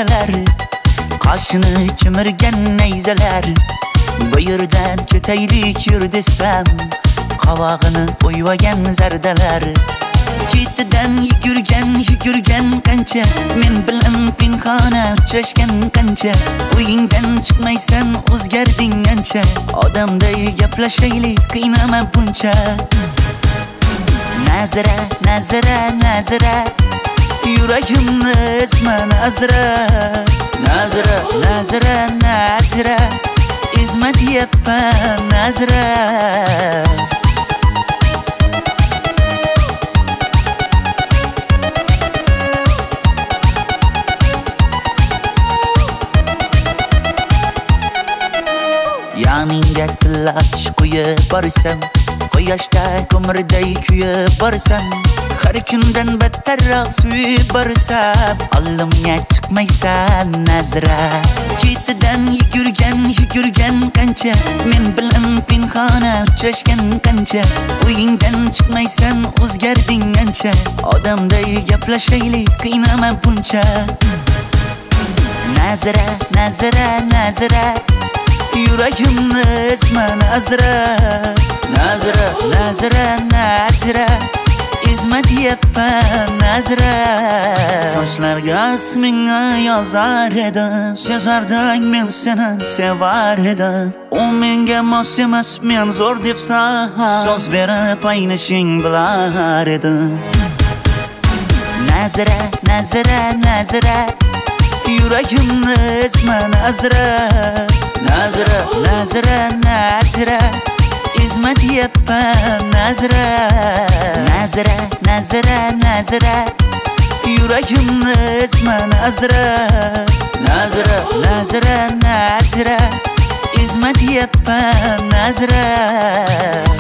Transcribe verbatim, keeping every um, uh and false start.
narsalar, qoshini chimirgan nayzalar. Bu yerdan ketaylik yur desam, qovog'ini o'yvagan zardalar. Ketidan yugurgan yugurgan qancha, men bilan pinhona uchrashgan qancha. Uyingdan chiqmaysan, o'zgarding ancha. Odamday gaplashaylik, qiynama buncha. Nazira, Nazira, Nazira, yuragimni ezma Nazira. Nazira, Nazira, Nazira, ezma deyapman Nazira. Yaningga tillash qo'yib borsam, quyoshda ko'mirday kuyib borsam, har kundan battarroq suyib borsam, oldimga chiqmaysan Nazira. Ketidan yugurgan yugurgan qancha, men bilan pinhona uchrashgan qancha. Uyingdan chiqmaysan, o'zgarding ancha. Odamday gaplashaylik, qiynama buncha. Nazira, Nazira, Nazira, yuragimni ezma Nazira. Nazira, Nazira, Nazira, ezma deyapman Nazira. Toshlarga ismingni yozar edim, sezarding men seni sevar edim. U menga mos emas, men zo'r debsan, so'z berib aynishing bilar edim. Nazira, Nazira, Nazira, yuragimni ezma Nazira. Nazira, Nazira, Nazira, ezma deyapman Nazira. Nazira, Nazira, Nazira, yuragimni ezma Nazira. Nazira, Nazira, Nazira, ezma deyapman Nazira.